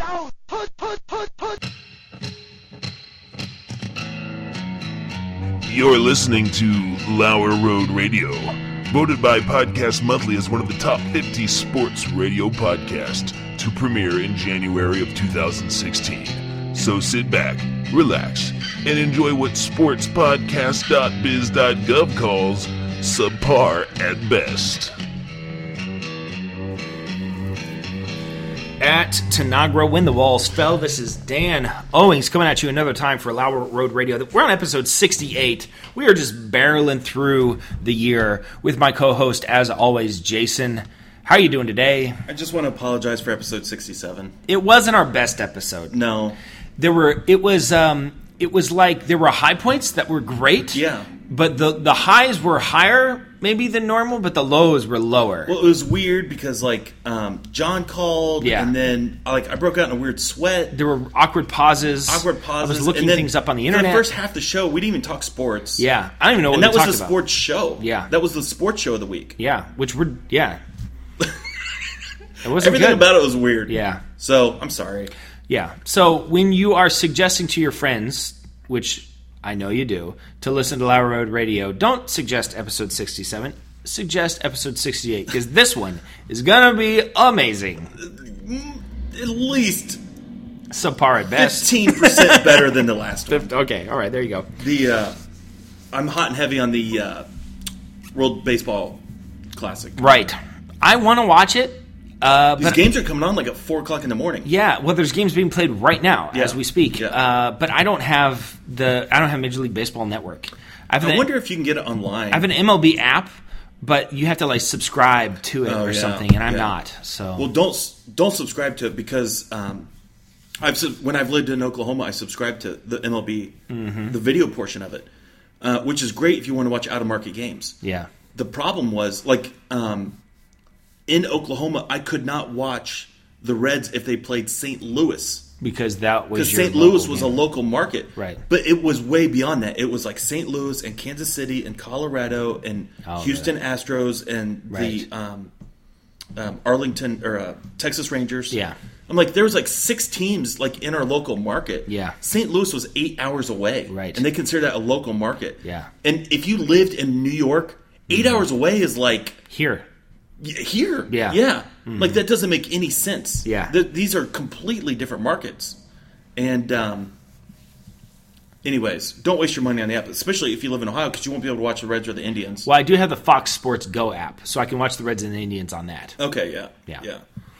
down. Put. You're listening to Lower Road Radio, voted by Podcast Monthly as one of the top 50 sports radio podcasts to premiere in January of 2016. So sit back, relax, and enjoy what sportspodcast.biz.gov calls subpar at best. At Tanagra, when the walls fell, this is Dan Owings coming at you another time for Lower Road Radio. We're on episode 68. We are just barreling through the year with my co-host, as always, Jason. How are you doing today? I just want to apologize for episode 67. It wasn't our best episode. No. It was like there were high points that were great. Yeah. But the highs were higher maybe than normal, but the lows were lower. Well, it was weird because John called, and then I broke out in a weird sweat. There were awkward pauses. I was looking things up on the internet. For the first half of the show, we didn't even talk sports. Yeah, I don't even know what we talked about. And that was the sports show. Yeah, that was the sports show of the week. Yeah, it wasn't Everything good. about it was weird. Yeah, so I'm sorry. Yeah, so when you are suggesting to your friends, which I know you do, to listen to Lower Road Radio, don't suggest episode 67. Suggest episode 68, because this one is going to be amazing. At least subpar at best. 15% better than the last one. Okay, all right, there you go. I'm hot and heavy on the World Baseball Classic. Right. I want to watch it. These games are coming on at 4 o'clock in the morning. Yeah, well, there's games being played right now as we speak. Yeah. But I don't have Major League Baseball Network. I wonder if you can get it online. I have an MLB app, but you have to subscribe to it something, and I'm not. So well, don't subscribe to it because when I've lived in Oklahoma, I subscribed to the MLB, the video portion of it, which is great if you want to watch out of market games. Yeah. The problem was in Oklahoma, I could not watch the Reds if they played St. Louis. Because St. Louis was a local market. Right. But it was way beyond that. It was St. Louis and Kansas City and Colorado and Houston Astros and the Arlington or Texas Rangers. Yeah. I'm there was 6 teams in our local market. Yeah. St. Louis was 8 hours away. Right. And they consider that a local market. Yeah. And if you lived in New York, 8 hours away is here. Here. Yeah. Yeah. That doesn't make any sense. Yeah. These are completely different markets. And anyways, don't waste your money on the app, especially if you live in Ohio, because you won't be able to watch the Reds or the Indians. Well, I do have the Fox Sports Go app, so I can watch the Reds and the Indians on that. Okay, yeah.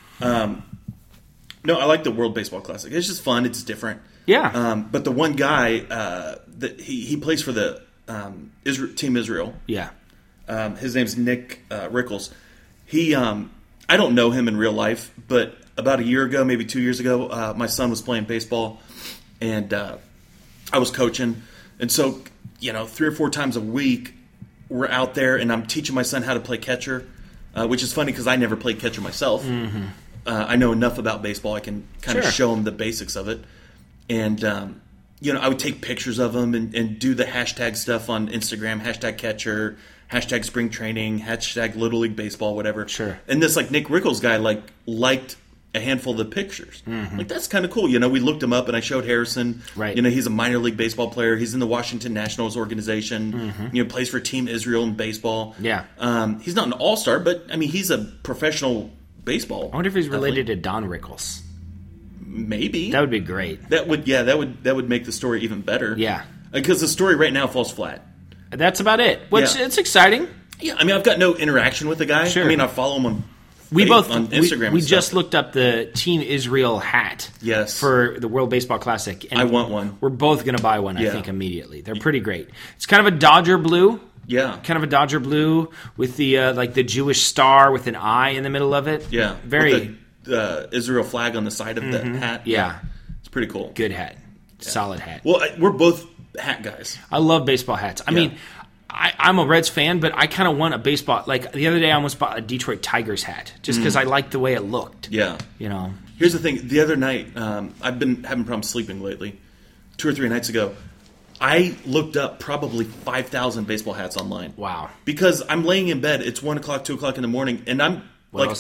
No, I like the World Baseball Classic. It's just fun. It's different. Yeah. But the one guy, that he plays for the Team Israel. Yeah. His name's Nick Rickles. I don't know him in real life, but about a year ago, maybe 2 years ago, my son was playing baseball, and I was coaching. And so, 3 or 4 times a week, we're out there, and I'm teaching my son how to play catcher, which is funny because I never played catcher myself. Mm-hmm. I know enough about baseball. I can kind of show him the basics of it. And, I would take pictures of him and do the hashtag stuff on Instagram, hashtag catcher, hashtag spring training, hashtag Little League Baseball, whatever. Sure. And this Nick Rickles guy liked a handful of the pictures. Mm-hmm. That's kind of cool. We looked him up and I showed Harrison. Right. He's a minor league baseball player. He's in the Washington Nationals organization. Mm-hmm. Plays for Team Israel in baseball. Yeah. He's not an all-star, but he's a professional baseball. I wonder if he's related to Don Rickles. Maybe. That would be great. That would make the story even better. Yeah. Because the story right now falls flat. That's about it. Which it's exciting. Yeah, I've got no interaction with the guy. Sure. I follow him on Instagram. We just looked up the Team Israel hat. Yes. For the World Baseball Classic. And I want one. We're both going to buy one, I think, immediately. They're pretty great. It's kind of a Dodger blue. Yeah. Kind of a Dodger blue with the the Jewish star with an eye in the middle of it. Yeah. Very. With the Israel flag on the side of the hat. Yeah. It's pretty cool. Good hat. Yeah. Solid hat. Well, we're both hat guys. I love baseball hats. I mean, I'm a Reds fan, but I kind of want a baseball. The other day, I almost bought a Detroit Tigers hat just because I liked the way it looked. Yeah. Here's the thing. The other night, I've been having problems sleeping lately. 2 or 3 nights ago, I looked up probably 5,000 baseball hats online. Wow. Because I'm laying in bed. It's 1 o'clock, 2 o'clock in the morning, and I'm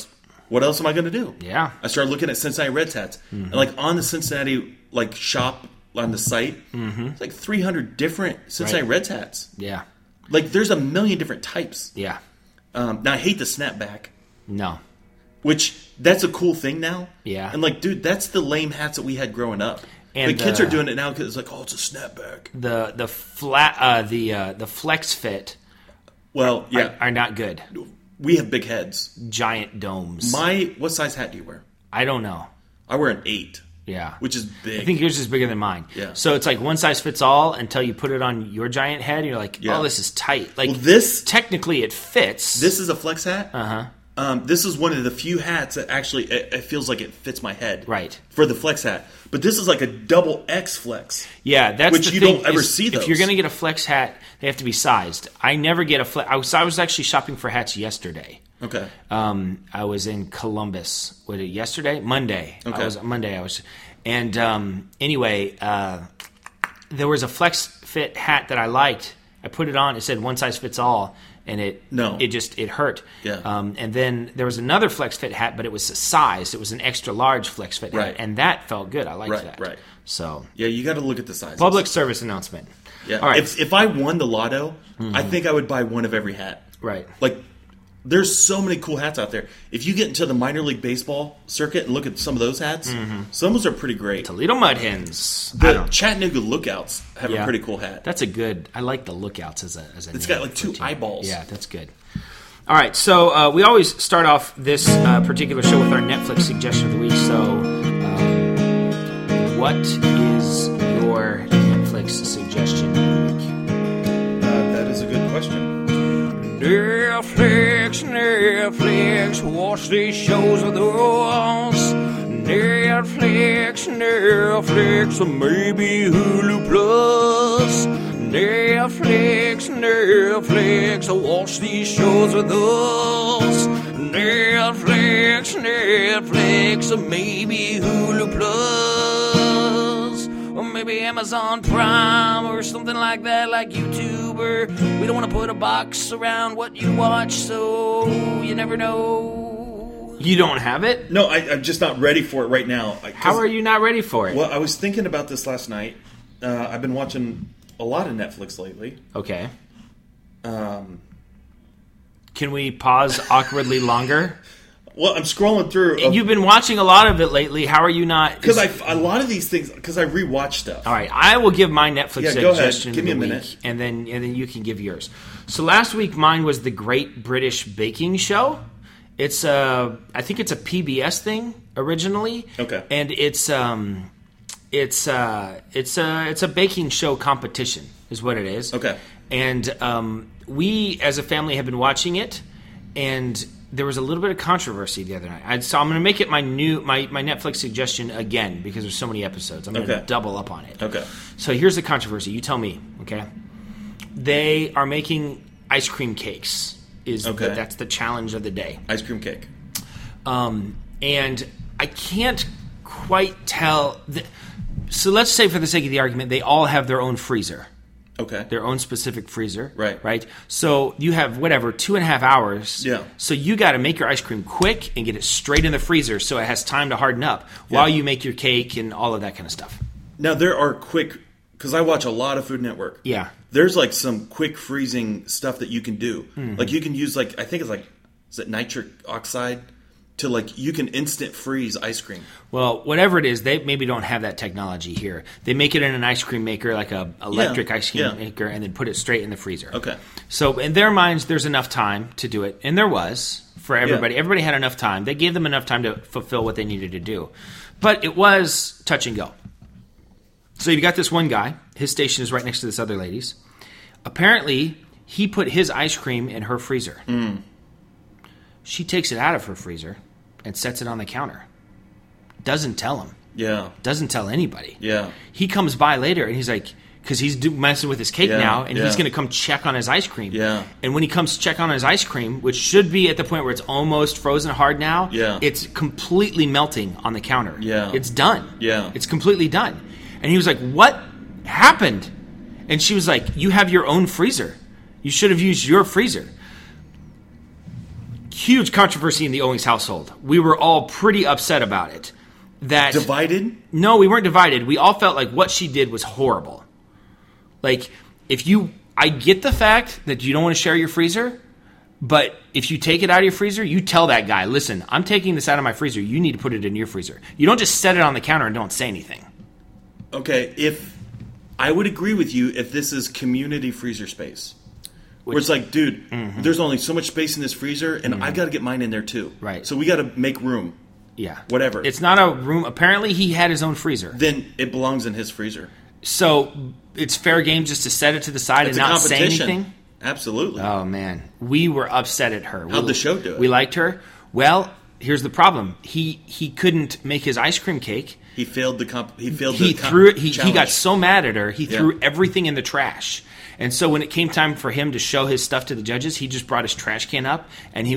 what else am I going to do? Yeah. I started looking at Cincinnati Reds hats. And like on the Cincinnati like shop on the site, it's like 300 different Cincinnati Reds hats. Yeah. Like there's a million different types. Yeah. Now I hate the snapback, No. which that's a cool thing now. Yeah. And like, dude, that's the lame hats that we had growing up. And the kids are doing it now because it's like, oh, it's a snapback. The flat the flex fit Well, yeah, are not good. we have big heads. Giant domes. What size hat do you wear? I don't know. I wear an 8, Yeah. which is big. I think yours is bigger than mine. Yeah. So it's like one size fits all until you put it on your giant head and you're like, Yeah. oh, this is tight. Like Well, this technically it fits. this is a flex hat. Uh-huh. This is one of the few hats that actually it feels like it fits my head. Right. For the flex hat, but this is like a double X flex. Yeah, that's Which the you thing don't ever is see If those. you're going to get a flex hat, they have to be sized. I never get a flex. I was actually shopping for hats yesterday. Okay. I was in Columbus. Was it yesterday? Monday. Okay. Monday. Anyway, there was a flex fit hat that I liked. I put it on. It said one size fits all, and it hurt. Yeah. And then there was another flex fit hat, but it was a size. It was an extra large flex fit Right. hat, and that felt good. I liked Right, that. right. So Yeah, you got to look at the sizes. public service announcement. Yeah. All right. If I won the lotto, I think I would buy one of every hat. Right. Like, there's so many cool hats out there. If you get into the minor league baseball circuit and look at some of those hats, some of those are pretty great. Toledo Mud Hens. The Chattanooga Lookouts have Yeah. a pretty cool hat. That's a good. I like the Lookouts as a. It's name got like for a 2 team. eyeballs. Yeah, that's good. All right, so we always start off this particular show with our Netflix suggestion of the week. So, what is your Netflix suggestion of the week? That is a good question. Netflix, watch these shows with us. Netflix, or maybe Hulu Plus. Netflix, watch these shows with us. Netflix, or maybe Hulu Plus. Or maybe Amazon Prime or something like that, like YouTube. Or we don't want to put a box around what you watch, so you never know. You don't have it? No, I'm just not ready for it right now. How are you not ready for it? Well, I was thinking about this last night. I've been watching a lot of Netflix lately. Okay. Can we pause awkwardly longer? Well, I'm scrolling through. You've been watching a lot of it lately. How are you not? Because a lot of these things, because I rewatch stuff. All right, I will give my Netflix Yeah, go ahead. suggestion Give me of the a week, minute. and then you can give yours. So last week, mine was the Great British Baking Show. It's I think it's a PBS thing originally. Okay. And it's a baking show competition is what it is. Okay. And we as a family have been watching it, and there was a little bit of controversy the other night. So I'm going to make it my Netflix suggestion again because there's so many episodes. I'm going to double up on it. Okay. So here's the controversy. You tell me, okay? They are making ice cream cakes. That's the challenge of the day. Ice cream cake. And I can't quite tell. So let's say for the sake of the argument, they all have their own freezer. Okay. Their own specific freezer. Right. So you have 2.5 hours. Yeah. So you got to make your ice cream quick and get it straight in the freezer so it has time to harden up while you make your cake and all of that kind of stuff. Now, there are quick, because I watch a lot of Food Network. Yeah. There's like some quick freezing stuff that you can do. Like you can use I think it's is it nitric oxide? To you can instant freeze ice cream. Well, whatever it is, they maybe don't have that technology here. They make it in an ice cream maker, like a electric ice cream maker, and then put it straight in the freezer. Okay. So in their minds, there's enough time to do it, and there was for everybody. Yeah. Everybody had enough time. They gave them enough time to fulfill what they needed to do, but it was touch and go. So you've got this one guy. His station is right next to this other lady's. Apparently, he put his ice cream in her freezer. She takes it out of her freezer and sets it on the counter. Doesn't tell him. Yeah. Doesn't tell anybody. Yeah. He comes by later and he's like, because he's messing with his cake now, and he's going to come check on his ice cream. Yeah. And when he comes to check on his ice cream, which should be at the point where it's almost frozen hard now, it's completely melting on the counter. Yeah. It's done. Yeah. It's completely done. And he was like, what happened? And she was like, you have your own freezer. You should have used your freezer. huge controversy in the Owings household. We were all pretty upset about it. That Divided? No, we weren't divided. We all felt like what she did was horrible. Like, I get the fact that you don't want to share your freezer, but if you take it out of your freezer, you tell that guy, listen, I'm taking this out of my freezer. You need to put it in your freezer. You don't just set it on the counter and don't say anything. Okay, if I would agree with you if this is community freezer space. Where it's like, dude, there's only so much space in this freezer, and I got to get mine in there too. Right. So we got to make room. Yeah. Whatever. It's not a room. Apparently, he had his own freezer. Then it belongs in his freezer. So it's fair game just to set it to the side and not say anything? Absolutely. Oh, man. We were upset at her. How'd the show do it? We liked her. Well, here's the problem. He couldn't make his ice cream cake. He failed the challenge. He got so mad at her, he Yeah. threw everything in the trash. And so when it came time for him to show his stuff to the judges, he just brought his trash can up, and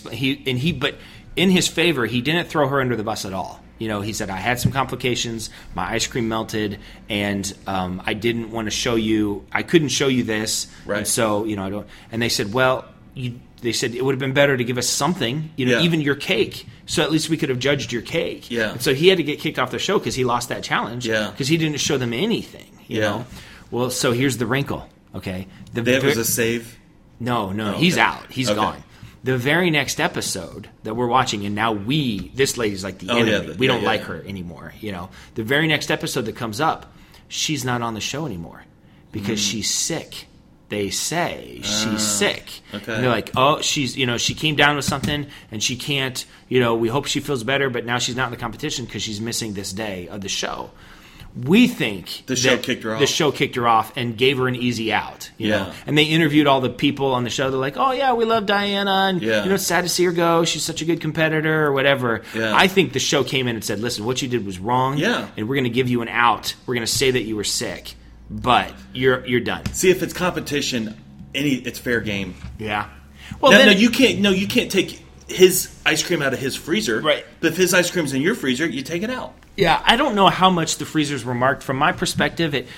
but in his favor, he didn't throw her under the bus at all. You know, he said, I had some complications, my ice cream melted, and I didn't want to show you, I couldn't show you this. Right. And so, you know, I don't. And they said, well, they said it would have been better to give us something, you know, Yeah. even your cake, so at least we could have judged your cake. Yeah. And so he had to get kicked off the show because he lost that challenge. Yeah. Because he didn't show them anything. You Yeah. know. Well, so here's the wrinkle. Okay. That was a save? No, okay. he's out. He's Okay. gone. The very next episode that we're watching, and now this lady's like the Oh, enemy. yeah, We don't yeah, like yeah. her anymore. You know, the very next episode that comes up, she's not on the show anymore because she's sick. They say she's sick. okay. And they're like, oh, she came down with something and she can't, we hope she feels better, but now she's not in the competition because she's missing this day of the show. We think The show kicked her off. The show kicked her off and gave her an easy out. You Yeah. know? And they interviewed all the people on the show. They're like, oh, yeah, we love Diana. And, Yeah. it's sad to see her go. She's such a good competitor or whatever. Yeah. I think the show came in and said, listen, what you did was wrong. Yeah. And we're going to give you an out. We're going to say that you were sick. But you're done. See, if it's competition, it's fair game. Yeah. Well, No, then you can't take his ice cream out of his freezer. Right. But if his ice cream's in your freezer, you take it out. Yeah, I don't know how much the freezers were marked. From my perspective, it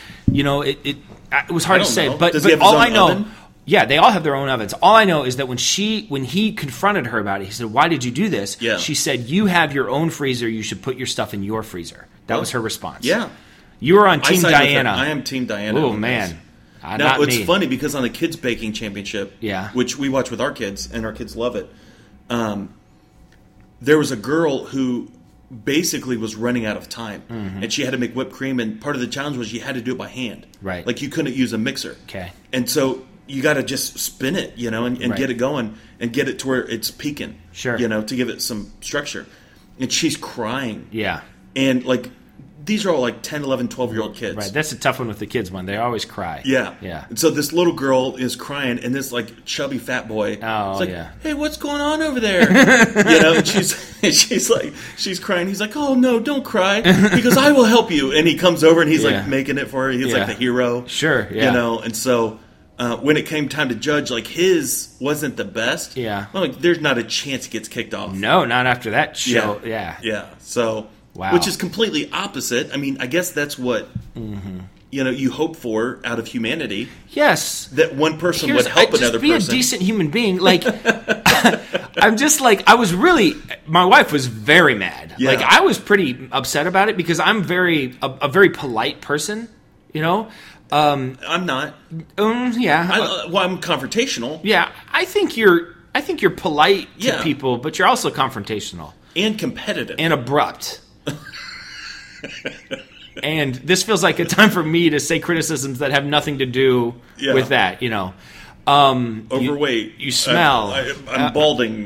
was hard I to say. don't know. But Does he have his all own I know, oven? yeah, they all have their own ovens. All I know is that when he confronted her about it, he said, "Why did you do this?" Yeah. She said, "You have your own freezer. You should put your stuff in your freezer." That was her response. Yeah. You were on Team I side with her. Diana. I am Team Diana. Oh on man, this. Now Now, it's funny because on the Kids Baking Championship, Yeah. which we watch with our kids, and our kids love it, there was a girl who basically was running out of time, and she had to make whipped cream, and part of the challenge was you had to do it by hand. Right. Like you couldn't use a mixer. Okay. And so you got to just spin it, and Right. get it going and get it to where it's peaking. Sure. To give it some structure. And she's crying. Yeah. And these are all 10, 11, 12-year-old kids. Right. That's a tough one with the kids one. They always cry. Yeah. Yeah. And so this little girl is crying, and this chubby fat boy is like, yeah. "Hey, what's going on over there?" And she's crying. He's like, "Oh no, don't cry." He goes, "I will help you." And he comes over and he's Yeah. making it for her. He's Yeah. like the hero. Sure, yeah. And so when it came time to judge, his wasn't the best. Yeah. Well, there's not a chance he gets kicked off. No, not after that show. Yeah. Yeah. So, Wow. which is completely opposite. I mean, I guess that's what you hope for out of humanity. Yes. That one person would help just another be person. a decent human being. I'm just my wife was very mad. Yeah. I was pretty upset about it because I'm a very polite person, I'm not. Yeah. I'm confrontational Yeah. I think you're polite to Yeah. people, but you're also confrontational and competitive. and abrupt. And this feels like a time for me to say criticisms that have nothing to do Yeah. with that, Overweight. You smell. I'm balding.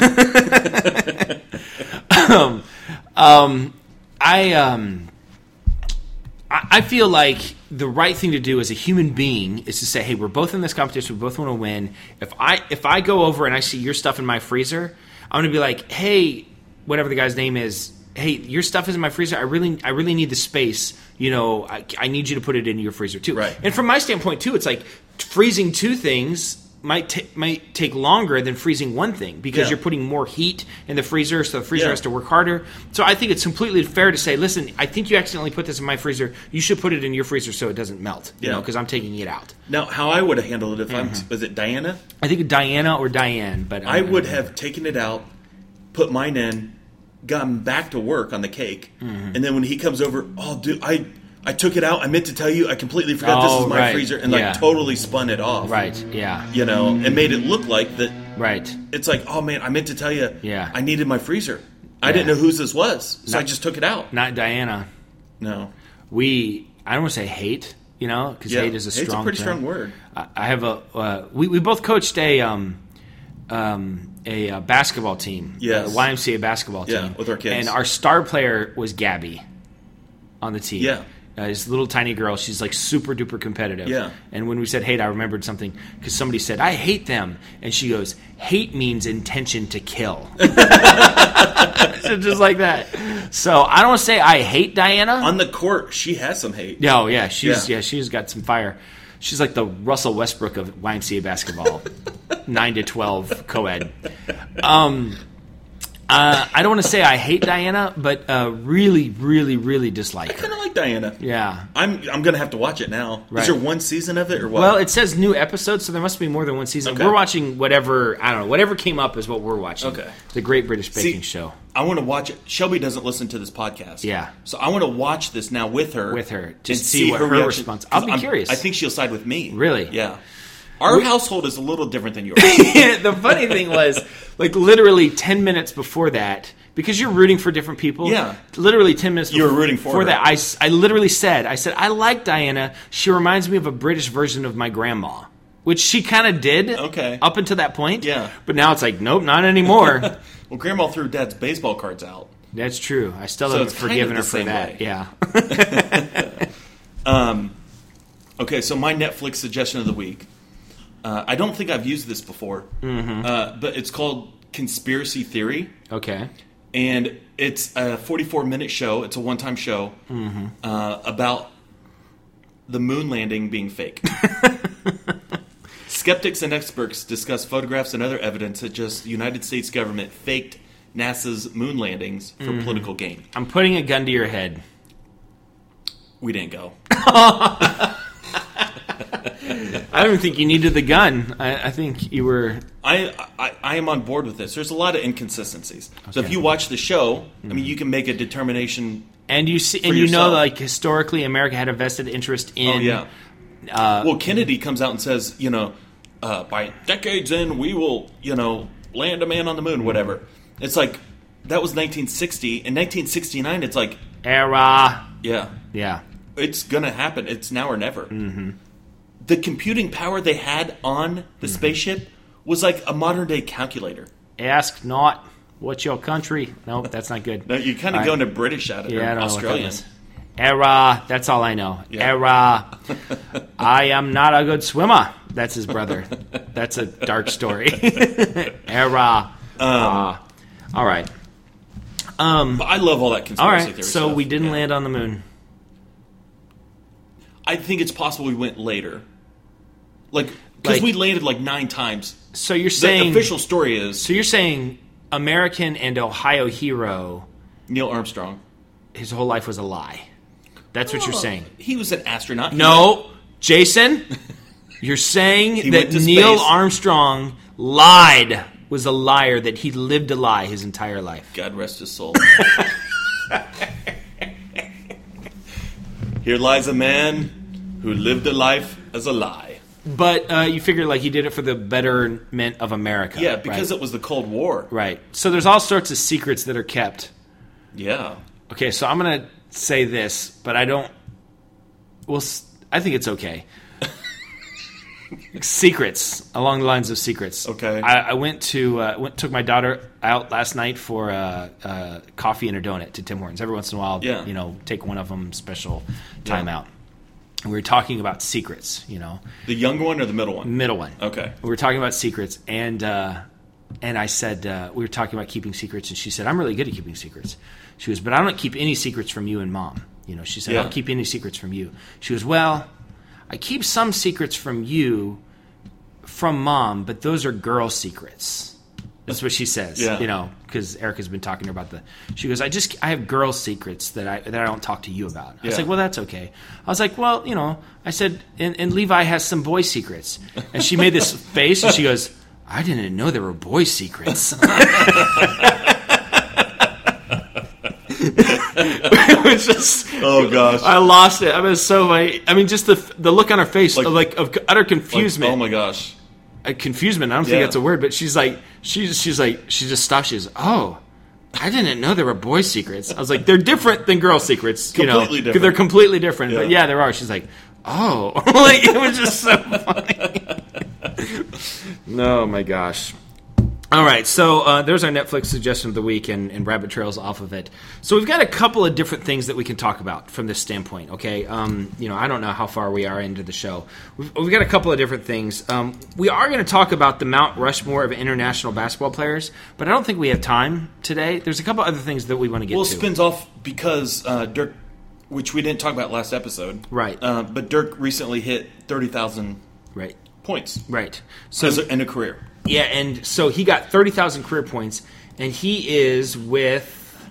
I feel like the right thing to do as a human being is to say, hey, we're both in this competition. We both want to win. If I go over and I see your stuff in my freezer, I'm going to be like, hey, whatever the guy's name is, hey, your stuff is in my freezer. I really need the space. I need you to put it in your freezer too. Right. And from my standpoint too, it's like freezing two things might take longer than freezing one thing because you're putting more heat in the freezer, so the freezer has to work harder. So I think it's completely fair to say, listen, I think you accidentally put this in my freezer. You should put it in your freezer so it doesn't melt, because I'm taking it out. Now, how I would have handled it if was it Diana? I think Diana or Diane, but I would have taken it out, put mine in, gotten back to work on the cake, and then when he comes over, dude, I took it out. I meant to tell you. I completely forgot this is my freezer, and totally spun it off. Right. Yeah. And made it look like that. Right. It's like, oh man, I meant to tell you. Yeah. I needed my freezer. I didn't know whose this was, so I just took it out. Not Diana. No. I don't want to say hate, because hate is a strong. Hate's a pretty term. strong word. I have we both coached a basketball team. Yes. A YMCA basketball team. Yeah, with our kids. And our star player was Gabby on the team. Yeah. This little tiny girl, she's like super duper competitive. Yeah. And when we said hate, I remembered something because somebody said, I hate them. And she goes, hate means intention to kill. So just like that. So I don't want to say I hate Diana. On the court, she has some hate. Oh, yeah. She's got some fire. She's like the Russell Westbrook of YMCA basketball. 9 to 12 co-ed. I don't want to say I hate Diana, but really, really, really dislike her. I kind of like Diana. Yeah. I'm going to have to watch it now. Right. Is there one season of it or what? Well, it says new episodes, so there must be more than one season. Okay. We're watching whatever came up is what we're watching. Okay. The Great British Baking Show. I want to watch it. Shelby doesn't listen to this podcast. Yeah. So I want to watch this now with her. Just see what her response. I'll be curious. I think she'll side with me. Really? Yeah. Our household is a little different than yours. The funny thing was, like literally 10 minutes before that, because you're rooting for different people. Yeah. Literally 10 minutes you were rooting for her. that, I literally said, I like Diana. She reminds me of a British version of my grandma. Which she kind of did up until that point. Yeah. But now it's like, nope, not anymore. Well, Grandma threw Dad's baseball cards out. That's true. I still haven't forgiven her for that. Way. Yeah. Okay, so my Netflix suggestion of the week. I don't think I've used this before, but it's called Conspiracy Theory. Okay. And it's a 44-minute show. It's a one-time show about the moon landing being fake. Skeptics and experts discuss photographs and other evidence that just the United States government faked NASA's moon landings for political gain. I'm putting a gun to your head. We didn't go. I don't think you needed the gun. I think you were... I am on board with this. There's a lot of inconsistencies. Okay. So if you watch the show, I mean, you can make a determination. And you see, and you know, like historically, America had a vested interest in. Oh yeah. Well, Kennedy comes out and says, by decades in, we will, land a man on the moon, whatever. It's like that was 1960. In 1969, it's like era. Yeah. Yeah. It's gonna happen. It's now or never. Mm-hmm. The computing power they had on the spaceship was like a modern day calculator. Ask not what's your country. Nope, that's not good. No, you're kind of going to British out of it. Yeah, Australian. Era. That's all I know. Yeah. Era. I am not a good swimmer. That's his brother. That's a dark story. Era. All right. But I love all that conspiracy theory stuff. So we didn't land on the moon. I think it's possible we went later. Because we landed 9 times. So you're saying... The official story is... So you're saying American and Ohio hero... Neil Armstrong. His whole life was a lie. That's what you're saying. He was an astronaut. No, Jason, you're saying that Neil Armstrong lied, was a liar, that he lived a lie his entire life. God rest his soul. Here lies a man who lived a life as a lie. But you figure he did it for the betterment of America. Yeah, because it was the Cold War. Right. So there's all sorts of secrets that are kept. Yeah. Okay, so I'm going to say this, but I don't... Well, I think it's okay. Secrets, along the lines of secrets. Okay. I took my daughter out last night for coffee and a donut to Tim Hortons. Every once in a while, take one of them special time out. And we were talking about secrets, The younger one or the middle one? Middle one. Okay. We were talking about secrets, and I said, we were talking about keeping secrets, and she said, I'm really good at keeping secrets. She goes, but I don't keep any secrets from you and Mom. She said, I don't keep any secrets from you. She goes, well, I keep some secrets from you from Mom, but those are girl secrets. That's what she says, because Erica's been talking to her about she goes, I have girl secrets that I don't talk to you about. I was like, well, that's okay. I was like, well, I said, and Levi has some boy secrets. And she made this face, and she goes, I didn't know there were boy secrets. It was just, oh gosh, I lost it. I was so funny. I mean, just the look on her face, of utter confusement. Oh my gosh. Confusement. I don't think that's a word, but she's like, she just stops. She goes, oh, I didn't know there were boy secrets. I was like, they're different than girl secrets. Completely different. They're completely different. Yeah. But yeah, there are. She's like, oh, like it was just so funny. Oh my gosh. All right, so there's our Netflix suggestion of the week and rabbit trails off of it. So we've got a couple of different things that we can talk about from this standpoint, okay? I don't know how far we are into the show. We've got a couple of different things. We are going to talk about the Mount Rushmore of international basketball players, but I don't think we have time today. There's a couple other things that we want to get to. Well, it spins off because Dirk, which we didn't talk about last episode. Right. But Dirk recently hit 30,000 points. Right. So in a career. Yeah, and so he got 30,000 career points, and he is with...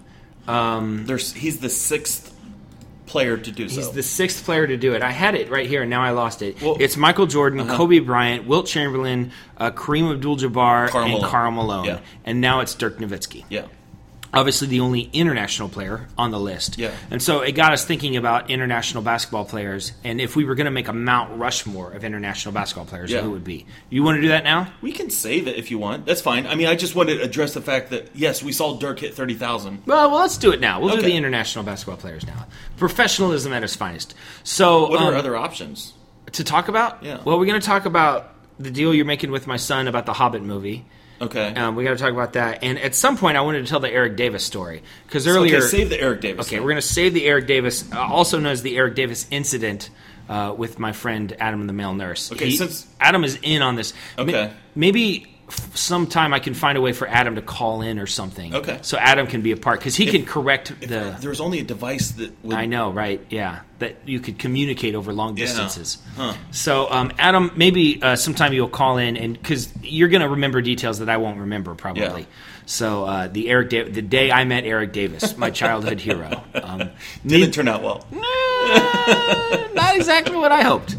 he's the sixth player to do so. He's the sixth player to do it. I had it right here, and now I lost it. Well, it's Michael Jordan, Kobe Bryant, Wilt Chamberlain, Kareem Abdul-Jabbar, and Karl Malone. Yeah. And now it's Dirk Nowitzki. Yeah. Obviously the only international player on the list. Yeah. And so it got us thinking about international basketball players, and if we were going to make a Mount Rushmore of international basketball players, who would be? You want to do that now? We can save it if you want. That's fine. I mean, I just wanted to address the fact that, yes, we saw Dirk hit 30,000. Well, let's do it now. We'll do the international basketball players now. Professionalism at its finest. So, what are other options? To talk about? Yeah. Well, we're going to talk about the deal you're making with my son about the Hobbit movie. Okay. We got to talk about that. And at some point, I wanted to tell the Eric Davis story. Because earlier... Okay, save the Eric Davis. Okay, we're going to save the Eric Davis, also known as the Eric Davis incident with my friend Adam the Male Nurse. Okay, since Adam is in on this. Okay. Maybe sometime I can find a way for Adam to call in or something. Okay. So Adam can be a part, because he can correct the... There's only a device that would... I know, right, yeah. That you could communicate over long distances. Huh. So, Adam, maybe sometime you'll call in, and because you're going to remember details that I won't remember, probably. Yeah. So, the day I met Eric Davis, my childhood hero. Didn't turn out well. Not exactly what I hoped.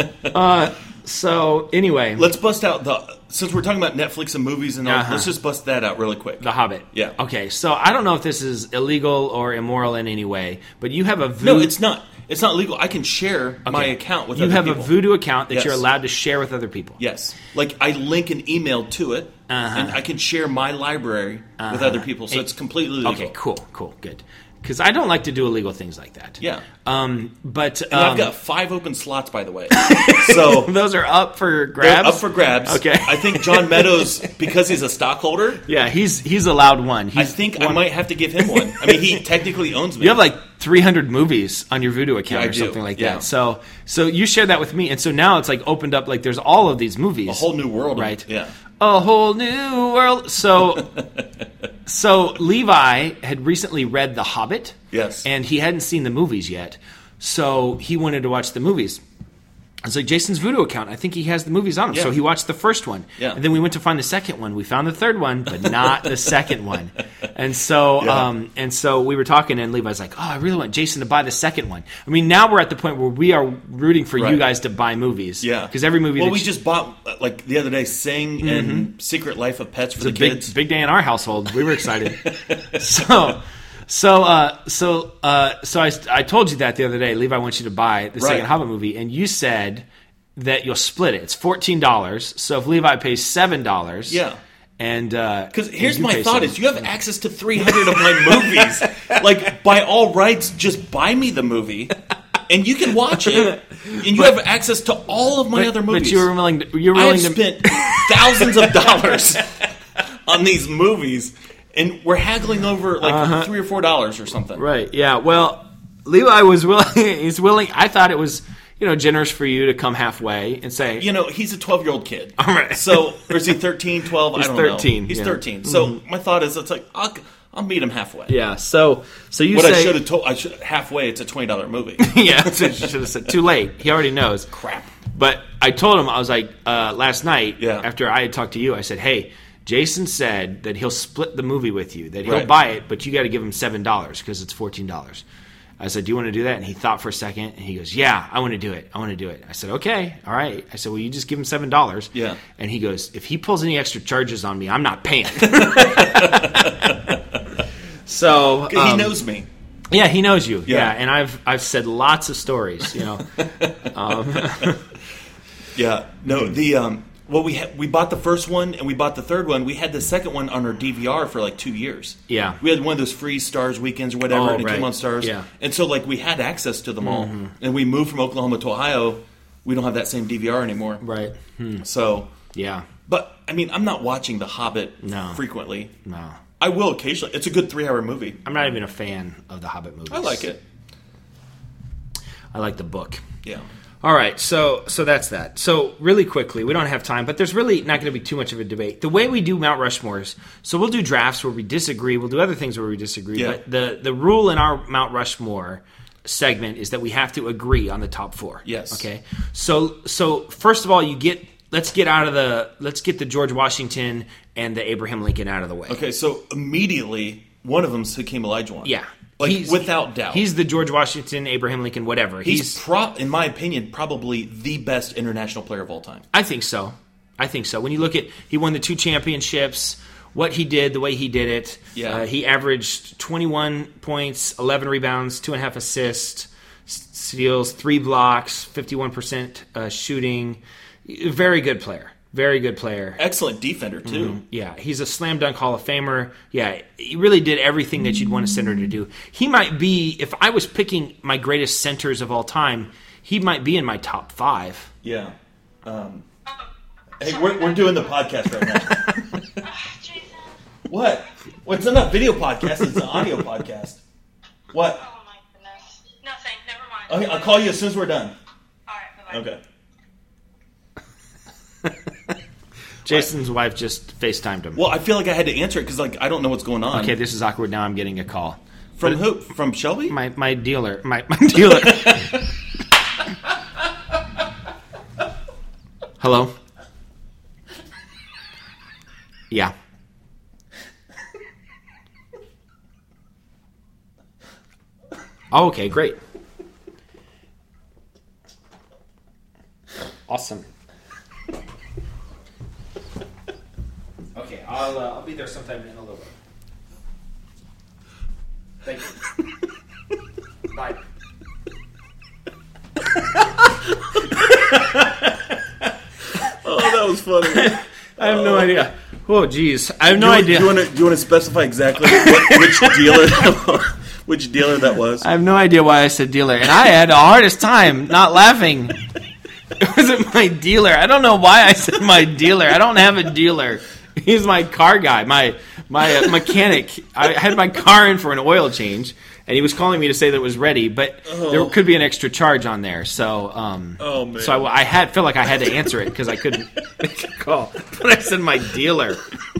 So, anyway. Let's bust out since we're talking about Netflix and movies and all, let's just bust that out really quick. The Hobbit. Yeah. Okay, so I don't know if this is illegal or immoral in any way, but you have a No, it's not. It's not legal. I can share my account with other people. You have a Voodoo account that you're allowed to share with other people. Yes. Like, I link an email to it, and I can share my library with other people, so it's completely legal. Okay, cool, good. Because I don't like to do illegal things like that. Yeah. But I've got 5 open slots, by the way. So those are up for grabs? Up for grabs. Okay. I think John Meadows, because he's a stockholder. Yeah, he's allowed one. I think I might have to give him one. I mean, he technically owns me. You have like 300 movies on your Voodoo account or something like that. Yeah. So you share that with me, and so now it's like opened up, like there's all of these movies. A whole new world. Right. Yeah. A whole new world. So Levi had recently read The Hobbit. Yes. And he hadn't seen the movies yet. So he wanted to watch the movies. I was like, Jason's Voodoo account, I think he has the movies on him. Yeah. So he watched the first one. Yeah. And then we went to find the second one. We found the third one, but not the second one. And so we were talking, and Levi's like, oh, I really want Jason to buy the second one. I mean, now we're at the point where we are rooting for you guys to buy movies. Yeah. Because every movie... Well, we just bought, like, the other day, Sing and Secret Life of Pets for the kids. Big day in our household. We were excited. So I told you that the other day. Levi wants you to buy the second Hobbit movie, and you said that you'll split it. It's $14. So if Levi pays $7, and because here's my thought: is you have access to 300 of my movies. Like, by all rights, just buy me the movie, and you can watch it, and you have access to all of my other movies. But you're willing to. I've spent thousands of dollars on these movies. And we're haggling over like $3 or $4 or something. Right, yeah. Well, Levi was willing. He's willing. I thought it was, generous for you to come halfway and say... he's a 12-year-old kid. All right. So, or is he 13, 12? He's I don't 13, know. He's 13. So, my thought is, it's like, I'll meet him halfway. Yeah, so you what say... What I should have told... halfway, it's a $20 movie. Yeah, that's what you should have said. Too late. He already knows. Crap. But I told him, I was like, last night, Yeah. after I had talked to you, I said, hey, Jason said that he'll split the movie with you, that he'll Right. buy it, but you got to give him $7 because it's $14. I said, do you want to do that? And he thought for a second, and he goes, yeah, I want to do it. I want to do it. I said, okay, all right. I said, well, you just give him $7. Yeah. And he goes, if he pulls any extra charges on me, I'm not paying. So He knows me. yeah, he knows you. Yeah. Yeah, and I've said lots of stories, you know. Yeah. No, well, we bought the first one and we bought the third one. We had the second one on our DVR for like 2 years. Yeah. We had one of those free Stars weekends or whatever, Oh, and it right. came on Stars. Yeah. And so, like, we had access to them all. And we moved from Oklahoma to Ohio. We don't have that same DVR anymore. Right. So, Yeah. but, I mean, I'm not watching The Hobbit No. frequently. No. I will occasionally. It's a good 3-hour movie. I'm not even a fan of the Hobbit movies. I like it. I like the book. Yeah. All right, so that's that. So really quickly, we don't have time, but there's really not going to be too much of a debate. The way we do Mount Rushmores, so we'll do drafts where we disagree. We'll do other things where we disagree. Yeah. But the rule in our Mount Rushmore segment is that we have to agree on the top 4. Yes. Okay. So first of all, let's get the George Washington and the Abraham Lincoln out of the way. Okay, so immediately, one of them's Hakeem Olajuwon. Yeah. Like, without doubt. He's the George Washington, Abraham Lincoln, whatever. He's in my opinion, probably the best international player of all time. I think so. When you look at, he won the 2 championships, what he did, the way he did it. Yeah. He averaged 21 points, 11 rebounds, 2.5 assists, steals, 3 blocks, 51% shooting. Very good player. Very good player. Excellent defender, too. Yeah, he's a slam dunk Hall of Famer. Yeah, he really did everything that you'd want a center to do. He might be, if I was picking my greatest centers of all time, he might be in my top 5. Yeah. Hey, we're doing the podcast right now. What? Well, it's not a video podcast, it's an audio podcast. What? Oh my goodness. Nothing. Never mind. Okay, I'll call you as soon as we're done. All right. Bye-bye. Okay. Jason's wife just FaceTimed him. Well, I feel like I had to answer it because, like, I don't know what's going on. Okay, this is awkward. Now I'm getting a call. From who? From Shelby? My dealer. My dealer. Hello? Yeah. Oh, okay, great. Awesome. Okay, I'll be there sometime in a little bit. Thank you. Bye. Oh, that was funny. I have no idea. Oh, geez. I have no idea. Do you want to specify exactly which dealer that was? I have no idea why I said dealer. And I had the hardest time not laughing. It wasn't my dealer. I don't know why I said my dealer. I don't have a dealer. He's my car guy, my mechanic. I had my car in for an oil change, and he was calling me to say that it was ready, but there could be an extra charge on there. So, Oh, man. so I felt like I had to answer it because I couldn't make a call. But I said my dealer.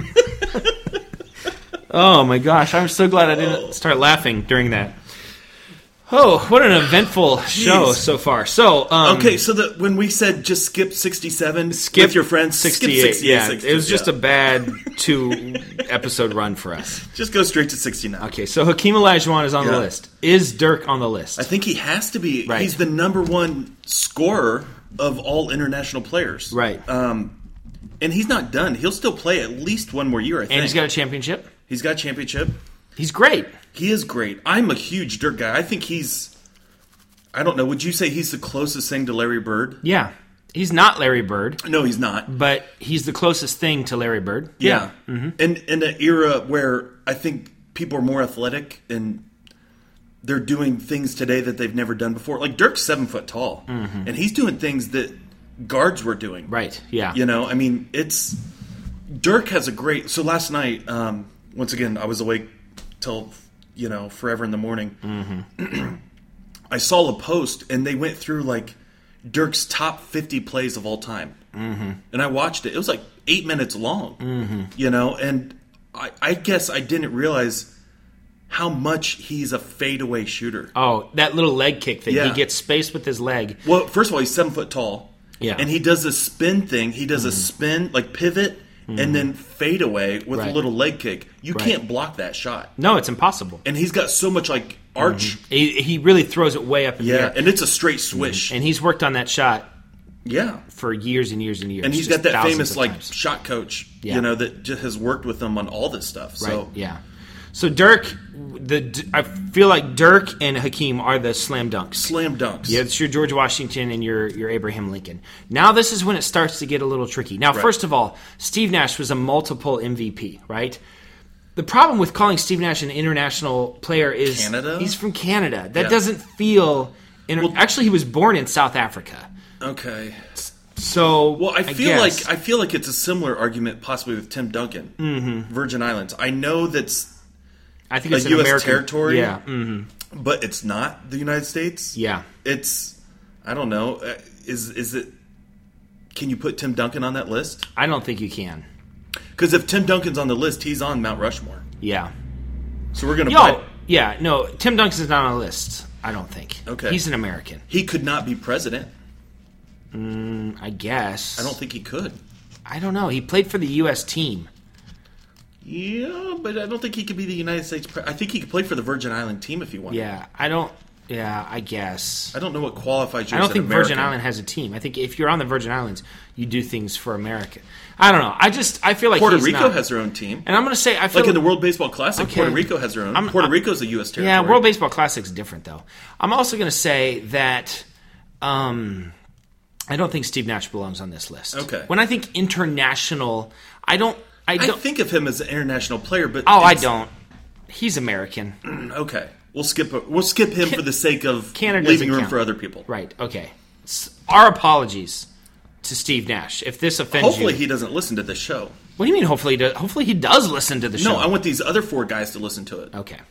Oh my gosh! I'm so glad I didn't start laughing during that. Oh, what an eventful show so far. So, Okay, so when we said just skip 67 with your friends, 68. skip 68. Yeah, 60, it was just a bad 2-episode run for us. Just go straight to 69. Okay, so Hakeem Olajuwon is on the Yeah. list. Is Dirk on the list? I think he has to be. Right. He's the number 1 scorer of all international players. Right. And he's not done. He'll still play at least one more year, I think. And he's got a championship. He's got a championship. He's great. He is great. I'm a huge Dirk guy. I think he's... I don't know. Would you say he's the closest thing to Larry Bird? Yeah. He's not Larry Bird, No, he's not. but he's the closest thing to Larry Bird. Yeah. Mm-hmm. And in an era where I think people are more athletic and they're doing things today that they've never done before. Like, Dirk's 7 foot tall. And he's doing things that guards were doing. Right, yeah. You know, I mean, it's... Dirk has a great... So last night, once again, I was awake till, forever in the morning. Mm-hmm. I saw a post, and they went through, like, Dirk's top 50 plays of all time. Mm-hmm. And I watched it. It was, like, 8 minutes long, and I guess I didn't realize how much he's a fadeaway shooter. Oh, that little leg kick that Yeah. he gets space with his leg. Well, first of all, he's 7 foot tall. Yeah. And he does a spin thing. He does a spin, like pivot, and then fade away with a Right. little leg kick. You Right. can't block that shot. No, it's impossible. And he's got so much like arch. He really throws it way up in the Yeah, air. and it's a straight swish. And he's worked on that shot Yeah. for years and years and years. And he's just got that thousands famous of like times. shot coach, Yeah. that just has worked with him on all this stuff. Right, So yeah. So Dirk, I feel like Dirk and Hakeem are the slam dunks. slam dunks. Yeah, it's your George Washington and your Abraham Lincoln. Now this is when it starts to get a little tricky. Now, first of all, Steve Nash was a multiple MVP, right? The problem with calling Steve Nash an international player is Canada? he's from Canada. That Yeah. doesn't feel... actually, he was born in South Africa. Okay. So, Well, I feel guess- like it's a similar argument possibly with Tim Duncan, Virgin Islands. I know that's I think it's a an U.S. American territory. Yeah, but it's not the United States. yeah. It's I don't know. Is it? Can you put Tim Duncan on that list? I don't think you can. Because if Tim Duncan's on the list, he's on Mount Rushmore. Yeah. So we're gonna. Yeah, no, Tim Duncan's not on the list, I don't think. Okay. He's an American, He could not be president. I guess. I don't think he could. I don't know. He played for the U.S. team. Yeah, but I don't think he could be the United States. I think he could play for the Virgin Island team if he wanted. Yeah, I don't. Yeah, I guess. I don't know what qualifies you. I don't as think an American. Virgin Island has a team. I think if you're on the Virgin Islands, you do things for America. I don't know. I feel like Puerto he's Rico not. has their own team. And I'm going to say I feel Like in the World Baseball Classic, Okay. Puerto Rico has their own. Puerto Rico's a U.S. territory. Yeah, World Baseball Classic's different though. I'm also going to say that I don't think Steve Nash belongs on this list. Okay. When I think international, I don't. I think of him as an international player, but I don't. He's American. Okay, we'll skip him for the sake of Canada leaving doesn't room count. for other people. Right. Okay. Our apologies to Steve Nash if this offends Hopefully, you. he doesn't listen to this show. What do you mean? Hopefully, hopefully he does listen to the show. No, I want these other 4 guys to listen to it. Okay.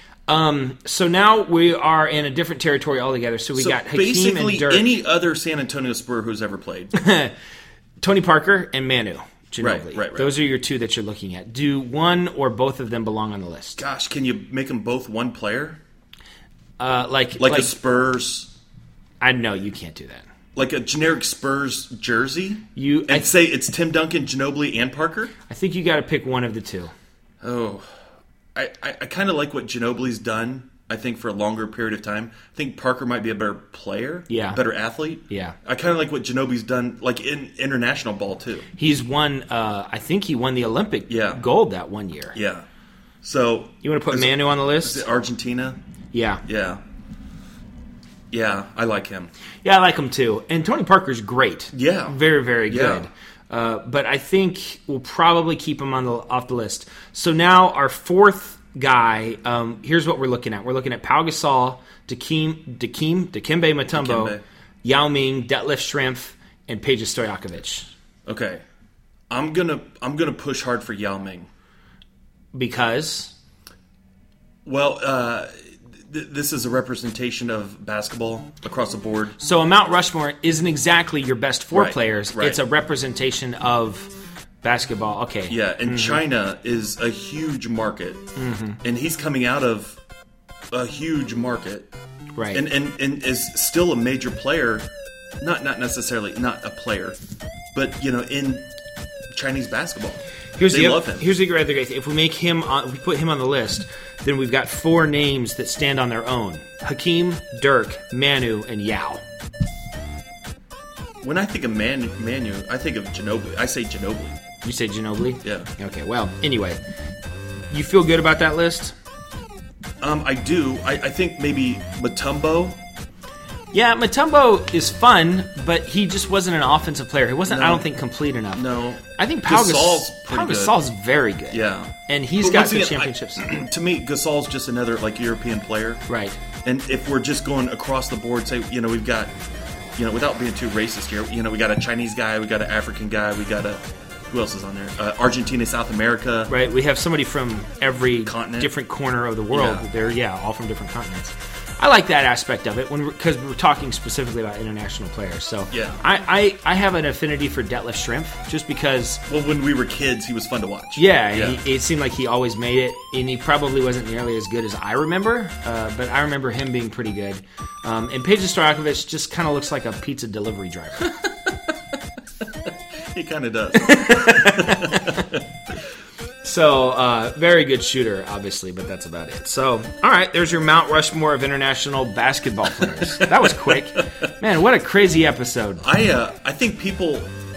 So now we are in a different territory altogether. So we got Hakeem basically and Dirk, any other San Antonio Spur who's ever played. Tony Parker, and Manu Ginobili. Right. Those are your 2 that you're looking at. Do one or both of them belong on the list? Gosh, can you make them both one player? Like Like a Spurs, I know you can't do that. like a generic Spurs jersey? I And say it's Tim Duncan, Ginobili, and Parker? think you got to pick one of the 2. Oh, I kind of like what Ginobili's done. I think for a longer period of time. I think Parker might be a better player, Yeah. better athlete. Yeah. I kind of like what Ginobili's done, like in international ball too. He's won. I think he won the Olympic gold that one year. Yeah. So You want to put is Manu on the Is list? it Argentina? Yeah. Yeah, I like him. Yeah, I like him too. And Tony Parker's great. Yeah. Very, very Yeah. good. But I think we'll probably keep him off the list. So now our 4th guy, here's what we're looking at. We're looking at Pau Gasol, Dikembe Mutombo, Dikembe. Yao Ming, Detlef Schrempf, and Peja Stojakovic. Okay. I'm gonna push hard for Yao Ming. Because Well, this is a representation of basketball across the board. so a Mount Rushmore isn't exactly your best 4 Right, players. right. It's a representation of basketball. Okay. Yeah, and China is a huge market, and he's coming out of a huge market, Right. and is still a major player. Not necessarily not a player, but in Chinese basketball. They love him. Here's the other great thing. If we make him, if we put him on the list, then we've got 4 names that stand on their own: Hakeem, Dirk, Manu, and Yao. When I think of Manu, I think of Ginobili. I say Ginobili. You say Ginobili? Yeah. Okay. Well, anyway, you feel good about that list? I do. I think maybe Mutombo. Yeah, Mutombo is fun, but he just wasn't an offensive player. He wasn't, No. I don't think, complete enough. No. I think Pau Gasol's pretty good. Gasol's very good. Yeah. And he's But got once some again, championships. To me, Gasol's just another European player. Right. And if we're just going across the board, say, we've got, without being too racist here, we got a Chinese guy, we got an African guy, we got who else is on there? Argentina, South America. Right. We have somebody from every Continent. different corner of the world. Yeah. They're, all from different continents. I like that aspect of it because we're talking specifically about international players. So Yeah. I have an affinity for Detlef Schrempf just because. Well, when we were kids, he was fun to watch. Yeah, it seemed like he always made it, and he probably wasn't nearly as good as I remember, but I remember him being pretty good. And Peja Stojakovic just kind of looks like a pizza delivery driver. He kind of does. So, very good shooter, obviously, but that's about it. So, all right, there's your Mount Rushmore of international basketball players. That was quick. Man, what a crazy episode. I think people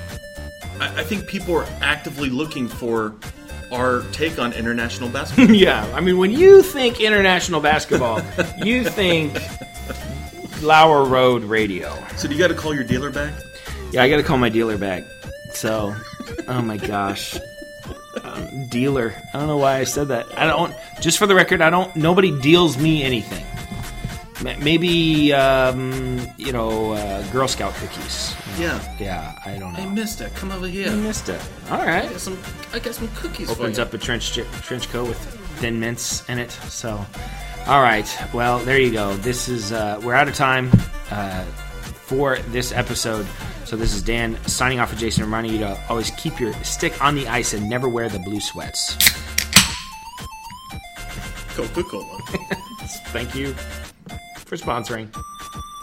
are actively looking for our take on international basketball. Yeah, I mean, when you think international basketball, you think Lauer Road Radio. So do you got to call your dealer back? Yeah, I got to call my dealer back. So, oh my gosh. Dealer. I don't know why I said that. Just for the record, nobody deals me anything. Maybe, Girl Scout cookies. Yeah. Yeah, I don't know. I missed it. Come over here. I missed it. All right. I got some cookies for you. Opens up a trench coat with Thin Mints in it. So, all right. Well, there you go. This is, we're out of time for this episode. So this is Dan signing off for Jason, reminding you to always keep your stick on the ice and never wear the blue sweats. Coca-Cola. Thank you for sponsoring.